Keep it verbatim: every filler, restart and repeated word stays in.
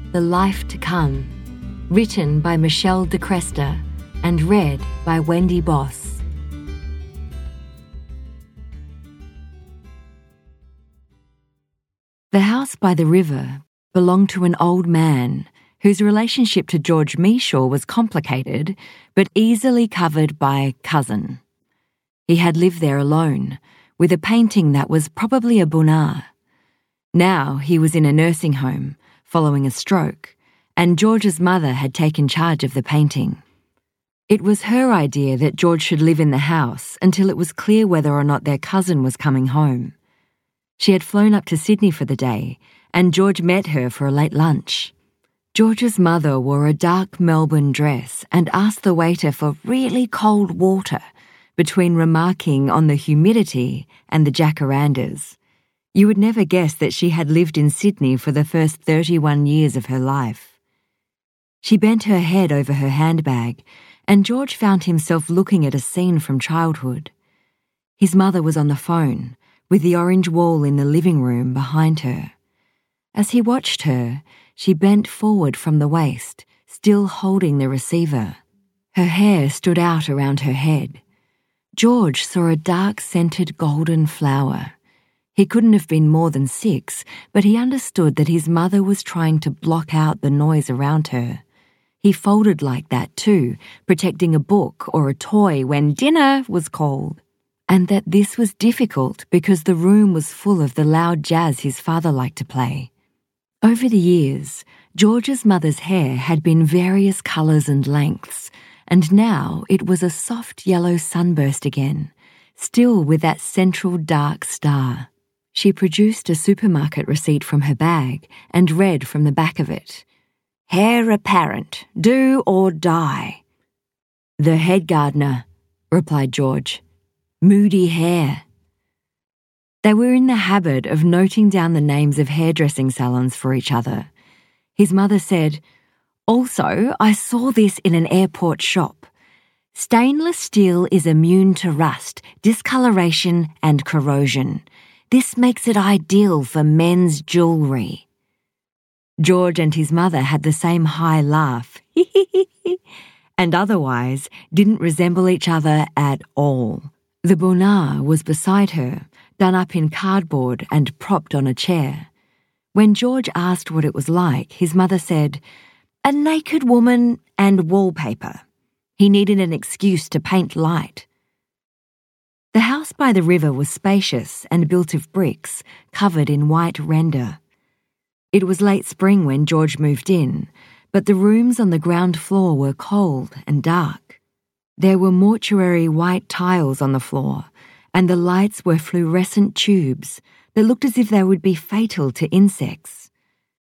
The Life to Come, written by Michelle DeCresta and read by Wendy Boss. The house by the river belonged to an old man whose relationship to George Meashaw was complicated but easily covered by cousin. He had lived there alone, with a painting that was probably a Bonnard. Now he was in a nursing home, following a stroke, and George's mother had taken charge of the painting. It was her idea that George should live in the house until it was clear whether or not their cousin was coming home. She had flown up to Sydney for the day, and George met her for a late lunch. George's mother wore a dark Melbourne dress and asked the waiter for really cold water, between remarking on the humidity and the jacarandas. You would never guess that she had lived in Sydney for the first thirty-one years of her life. She bent her head over her handbag, and George found himself looking at a scene from childhood. His mother was on the phone, with the orange wall in the living room behind her. As he watched her, she bent forward from the waist, still holding the receiver. Her hair stood out around her head. George saw a dark-scented golden flower. He couldn't have been more than six, but he understood that his mother was trying to block out the noise around her. He folded like that too, protecting a book or a toy when dinner was called. And that this was difficult because the room was full of the loud jazz his father liked to play. Over the years, George's mother's hair had been various colours and lengths, and now it was a soft yellow sunburst again, still with that central dark star. She produced a supermarket receipt from her bag and read from the back of it, "Heir apparent, do or die." "The head gardener," replied George. "Moody hair." They were in the habit of noting down the names of hairdressing salons for each other. His mother said, "Also, I saw this in an airport shop. Stainless steel is immune to rust, discoloration and corrosion. This makes it ideal for men's jewellery." George and his mother had the same high laugh, and otherwise didn't resemble each other at all. The Bonnard was beside her, done up in cardboard and propped on a chair. When George asked what it was like, his mother said, "A naked woman and wallpaper." He needed an excuse to paint light. The house by the river was spacious and built of bricks, covered in white render. It was late spring when George moved in, but the rooms on the ground floor were cold and dark. There were mortuary white tiles on the floor, and the lights were fluorescent tubes that looked as if they would be fatal to insects.